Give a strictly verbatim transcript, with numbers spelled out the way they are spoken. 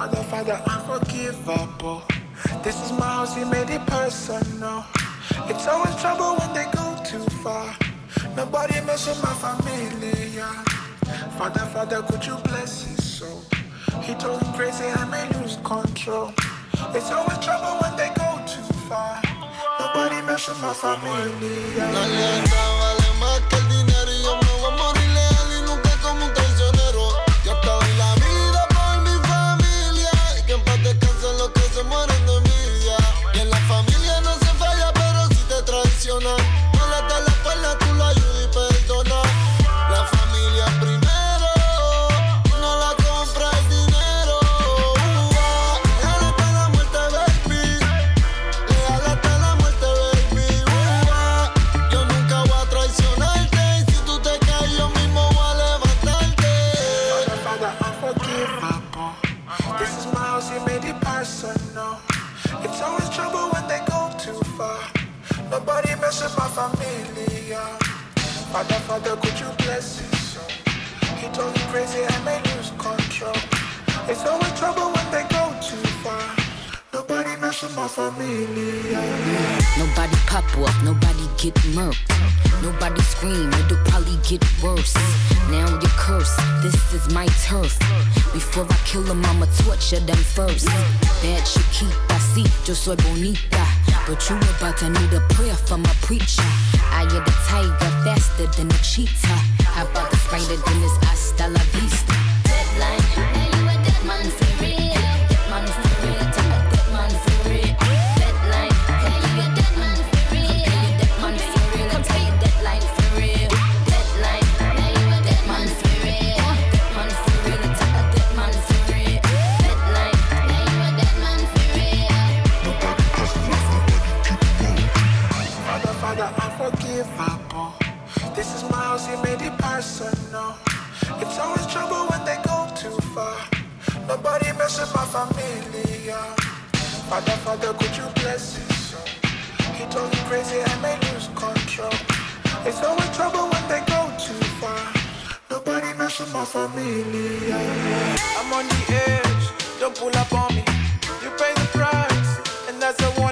Father, Father, unforgivable. This is my house, he made it personal. It's always trouble when they go too far. Nobody mess with my family, yeah. Father, Father, could you bless his soul? He told him crazy, I may lose control. It's always trouble when they go too far. Nobody mess with my family, yeah. La lealtad vale más que el dinero y yo me voy a morir leal y nunca como un traicionero. Yo te doy la vida por mi familia y que en paz descansen los que se mueren de envidia. Y en la familia no se falla, pero si te traicionan, no le das la espalda, tú lo ayudas y perdonas. La familia primero, no la compra el dinero. Uh, leal hasta la muerte, baby. Leal hasta la muerte, baby. Uh, yo nunca voy a traicionarte y si tú te caes yo mismo voy a levantarte. Father, Father, unforgivable. This is my house, he made it personal. It's always trouble when they go too far. Nobody mess with my family, yeah. Father, Father, could you bless his soul? He told me crazy, I may lose control. It's always trouble when they go too far. Nobody mess with my family, yeah. Nobody pop off, nobody get murked. Nobody scream, it'll probably get worse. Now you're cursed, this is my turf. Before I kill them, I'ma torture them first. Bad chiquita, sí, yo soy bonita. But you about to need a prayer from a preacher. I am the tiger, faster than a cheetah. How about the spider, then it's hasta la vista. Deadline, now you a dead man for real. Dead man for real, tell a dead man for real. Deadline, now you a dead man for real. Dead man for real, I'll tell you deadline for real. Deadline, now you a dead man for real. Dead man for real, tell a dead man for real. Deadline, now you a dead man for real. Father, Father, unforgivable. This is my house, he made it personal. It's always trouble when they go too far. Nobody mess with my family, yeah. Father, Father, could you bless his soul? He told me crazy, I may lose control. It's always trouble when they go too far. Nobody mess with my family, yeah. I'm on the edge, don't pull up on me. You pay the price, and that's a